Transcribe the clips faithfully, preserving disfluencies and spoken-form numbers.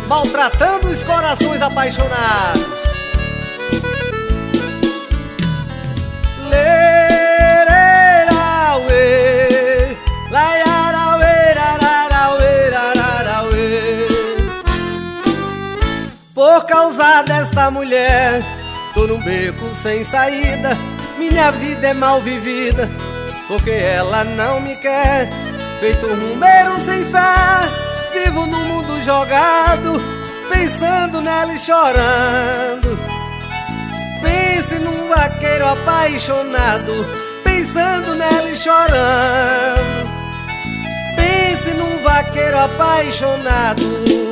maltratando os corações apaixonados. Por causa desta mulher, tô num beco sem saída. Minha vida é mal vivida, porque ela não me quer. Feito um rumeiro sem fé, vivo no mundo jogado, pensando nela e chorando. Pense num vaqueiro apaixonado, pensando nela e chorando. Pense num vaqueiro apaixonado.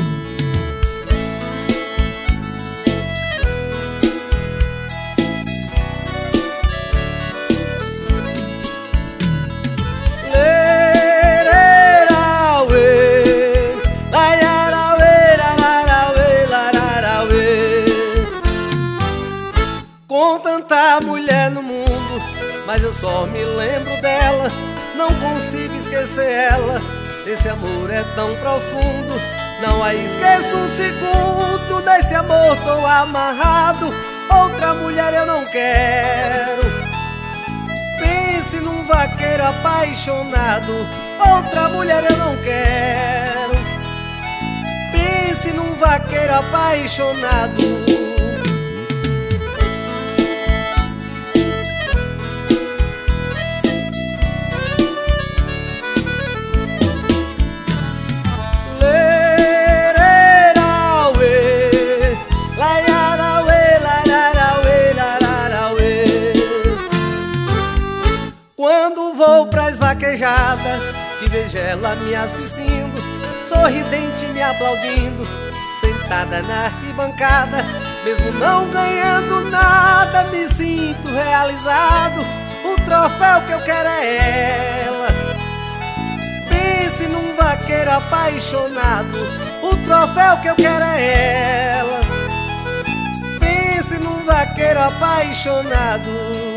Com tanta mulher no mundo, mas eu só me lembro dela. Não consigo esquecer ela, esse amor é tão profundo. Não a esqueço um segundo, desse amor tô amarrado. Outra mulher eu não quero. Pense num vaqueiro apaixonado, outra mulher eu não quero. Pense num vaqueiro apaixonado. Quando vou pras vaquejadas, que vejo ela me assistindo, sorridente me aplaudindo, sentada na arquibancada, mesmo não ganhando nada, me sinto realizado. O troféu que eu quero é ela. Pense num vaqueiro apaixonado, o troféu que eu quero é ela. Pense num vaqueiro apaixonado.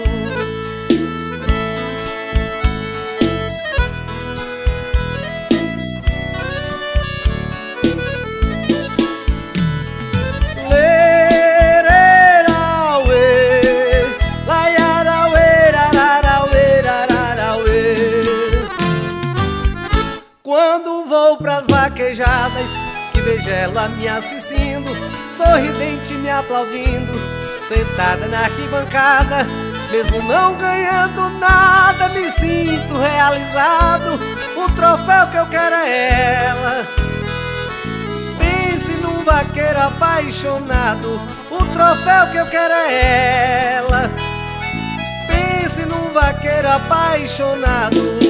Quando vou pras vaquejadas, que vejo ela me assistindo, sorridente me aplaudindo, sentada na arquibancada, mesmo não ganhando nada, me sinto realizado. O troféu que eu quero é ela. Pense num vaqueiro apaixonado, o troféu que eu quero é ela. Pense num vaqueiro apaixonado.